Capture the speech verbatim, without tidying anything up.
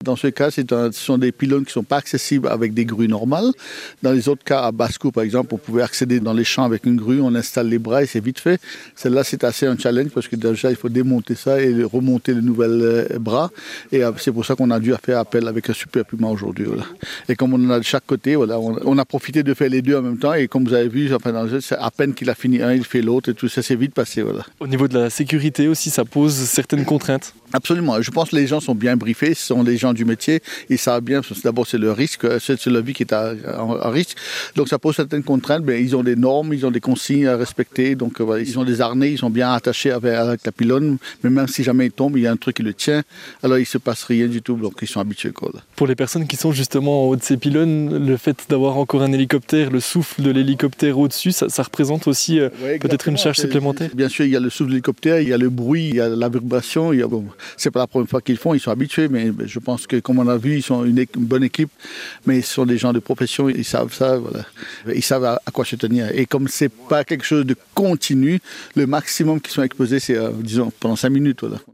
Dans ce cas, c'est un, ce sont des pylônes qui ne sont pas accessibles avec des grues normales. Dans les autres cas, à Basse-Cour, par exemple, on pouvait accéder dans les champs avec une grue, on installe les bras et c'est vite fait. Celle-là, c'est assez un challenge parce que déjà, il faut démonter ça et remonter le nouvel euh, bras. Et euh, c'est pour ça qu'on a dû faire appel avec un super puma aujourd'hui. Voilà. Et comme on en a de chaque côté, voilà, on, on a profité de faire les deux en même temps. Et comme vous avez vu, enfin, dans le jeu, c'est à peine qu'il a fini un, il fait l'autre et tout ça, c'est vite passé. Voilà. Au niveau de la sécurité aussi, ça pose certaines contraintes. Absolument. Je pense que les gens sont bien briefés, ce sont des gens du métier, ils savent bien, parce que d'abord c'est le risque, c'est la vie qui est à, à, à risque. Donc ça pose certaines contraintes, mais ils ont des normes, ils ont des consignes à respecter, donc voilà, ils ont des harnais, ils sont bien attachés avec, avec la pylône, mais même si jamais ils tombent, il y a un truc qui le tient, alors il ne se passe rien du tout, donc ils sont habitués. Quoi. Pour les personnes qui sont justement en haut de ces pylônes, le fait d'avoir encore un hélicoptère, le souffle de l'hélicoptère au-dessus, ça, ça représente aussi euh, ouais, peut-être une charge supplémentaire. Bien sûr, il y a le souffle de l'hélicoptère, il y a le bruit, il y a la vibration, il y a, bon, c'est pas la première fois qu'ils le font, ils sont habitués, mais je pense que comme on a vu, ils sont une, une bonne équipe, mais ce sont des gens de profession, ils savent ça, voilà. Ils savent à, à quoi se tenir. Et comme c'est pas quelque chose de continu, le maximum qu'ils sont exposés, c'est, euh, disons, pendant cinq minutes. Voilà.